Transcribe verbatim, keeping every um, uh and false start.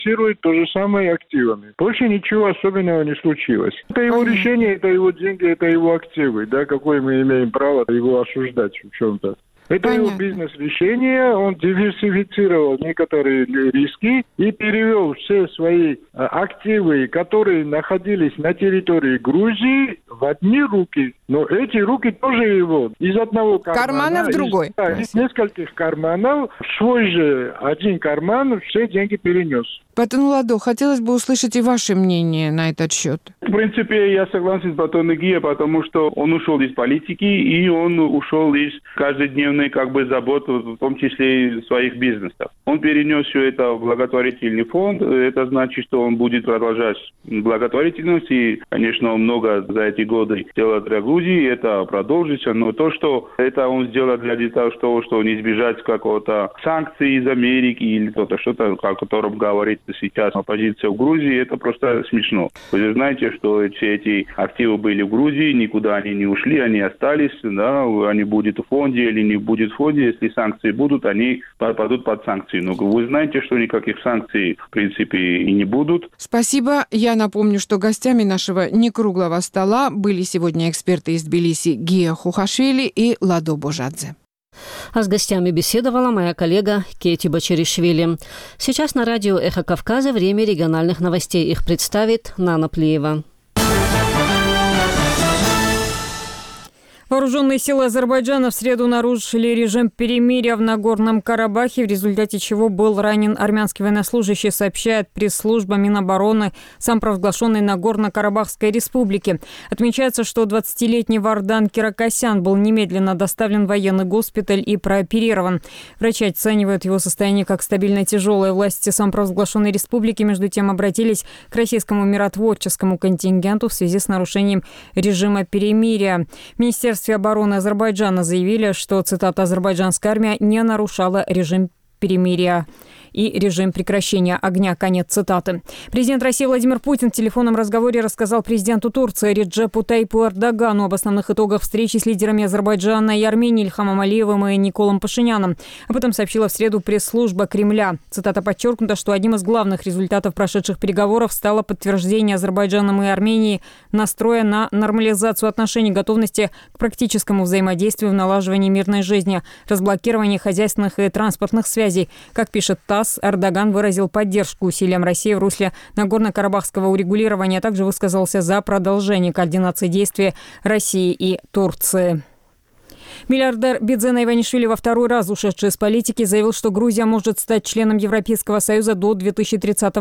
финансирует то же самое активами. Больше ничего особенного не случилось. Это его Понятно. решение, это его деньги, это его активы, да, какое мы имеем право его осуждать в чем-то. Это Понятно. его бизнес-решение, он диверсифицировал некоторые риски и перевел все свои активы, которые находились на территории Грузии, в одни руки. Но эти руки тоже его. Из одного кармана, кармана в другой. Из, да, из нескольких карманов в свой же один карман все деньги перенес. Патон Ладо, хотелось бы услышать и ваше мнение на этот счет. В принципе, я согласен с Патоном Гия, потому что он ушел из политики, и он ушел из каждодневной как бы заботы, в том числе и своих бизнесов. Он перенес все это в благотворительный фонд. Это значит, что он будет продолжать благотворительность, и, конечно, он много за эти годы сделал для Грузии, это продолжится. Но то, что это он сделал для того, что, что не избежать какого-то санкций из Америки или что-то, что-то, о котором говорит сейчас оппозиция в Грузии, это просто смешно. Вы же знаете, что все эти активы были в Грузии, никуда они не ушли, они остались, да, они будут в фонде или не будет в фонде, если санкции будут, они попадут под санкции. Но вы знаете, что никаких санкций, в принципе, и не будут. Спасибо. Я напомню, что гостями нашего некруглого стола были сегодня эксперты из Тбилиси Гия Хухашвили и Ладо Божадзе. А с гостями беседовала моя коллега Кети Бачеришвили. Сейчас на радио «Эхо Кавказа» время региональных новостей. Их представит Нана Плиева. Вооруженные силы Азербайджана в среду нарушили режим перемирия в Нагорном Карабахе, в результате чего был ранен армянский военнослужащий, сообщает пресс-служба Минобороны самопровозглашенной Нагорно-Карабахской республики. Отмечается, что двадцатилетний Вардан Киракосян был немедленно доставлен в военный госпиталь и прооперирован. Врачи оценивают его состояние как стабильно тяжелое. Власти самопровозглашенной республики, между тем, обратились к российскому миротворческому контингенту в связи с нарушением режима перемирия. Министерство обороны Азербайджана заявили, что, цитата, азербайджанская армия не нарушала режим перемирия и режим прекращения огня. Конец цитаты. Президент России Владимир Путин в телефонном разговоре рассказал президенту Турции Реджепу Тайпу Эрдогану об основных итогах встречи с лидерами Азербайджана и Армении Ильхамом Алиевым и Николом Пашиняном. Об этом сообщила в среду пресс-служба Кремля. Цитата подчеркнута, что одним из главных результатов прошедших переговоров стало подтверждение Азербайджаном и Арменией настроя на нормализацию отношений, готовности к практическому взаимодействию в налаживании мирной жизни, разблокировании хозяйственных и транспортных связей. Как пишет ТАСС, Эрдоган выразил поддержку усилиям России в русле Нагорно-Карабахского урегулирования, а также высказался за продолжение координации действий России и Турции. Миллиардер Бидзена Иванишвили, во второй раз ушедший из политики, заявил, что Грузия может стать членом Европейского Союза до две тысячи тридцатого